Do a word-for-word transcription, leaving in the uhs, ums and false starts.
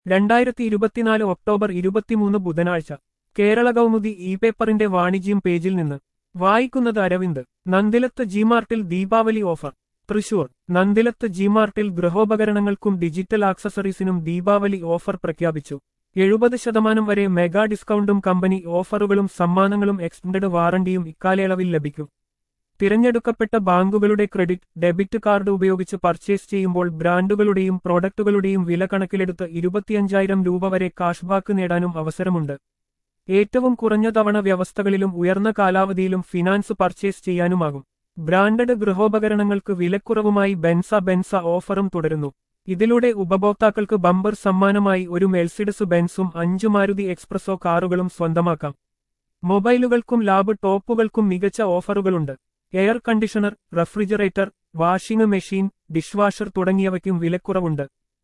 രണ്ടായിരത്തി ഇരുപത്തിനാല് ഒക്ടോബർ ഇരുപത്തിമൂന്ന് ബുധനാഴ്ച കേരള കൗമുദി ഇ പേപ്പറിന്റെ വാണിജ്യം പേജിൽ നിന്ന് വായിക്കുന്നത് അരവിന്ദ്. നന്ദിലത്ത് ജിമാർട്ടിൽ ദീപാവലി ഓഫർ. തൃശൂർ. നന്ദിലത്ത് ജിമാർട്ടിൽ ഗൃഹോപകരണങ്ങൾക്കും ഡിജിറ്റൽ ആക്സസറീസിനും ദീപാവലി ഓഫർ പ്രഖ്യാപിച്ചു. എഴുപത് ശതമാനം വരെ മെഗാ ഡിസ്കൗണ്ടും കമ്പനി ഓഫറുകളും സമ്മാനങ്ങളും എക്സ്റ്റൻഡഡ് വാറണ്ടിയും ഇക്കാലയളവിൽ ലഭിക്കും. തിരഞ്ഞെടുക്കപ്പെട്ട ബാങ്കുകളുടെ ക്രെഡിറ്റ്, ഡെബിറ്റ് കാർഡ് ഉപയോഗിച്ച് പർച്ചേസ് ചെയ്യുമ്പോൾ ബ്രാൻഡുകളുടെയും പ്രോഡക്റ്റുകളുടെയും വില കണക്കിലെടുത്ത് ഇരുപത്തിയഞ്ചായിരം രൂപ വരെ കാഷ്ബാക്ക് നേടാനും അവസരമുണ്ട്. ഏറ്റവും കുറഞ്ഞ തവണ വ്യവസ്ഥകളിലും ഉയർന്ന കാലാവധിയിലും ഫിനാൻസ് പർച്ചേസ് ചെയ്യാനുമാകും. ബ്രാൻഡഡ് ഗൃഹോപകരണങ്ങൾക്ക് വിലക്കുറവുമായി ബെൻസ ബെൻസ ഓഫറും തുടരുന്നു. ഇതിലൂടെ ഉപഭോക്താക്കൾക്ക് ബമ്പർ സമ്മാനമായി ഒരു മെഴ്സിഡസ് ബെൻസും അഞ്ചു മാരുതി എക്സ്പ്രസോ കാറുകളും സ്വന്തമാക്കാം. മൊബൈലുകൾക്കും ലാബ് ടോപ്പുകൾക്കും മികച്ച ഓഫറുകളുണ്ട്. Air conditioner, refrigerator, washing machine, dishwasher തുടങ്ങിയവയ്ക്കും വിലക്കുറവുണ്ട്.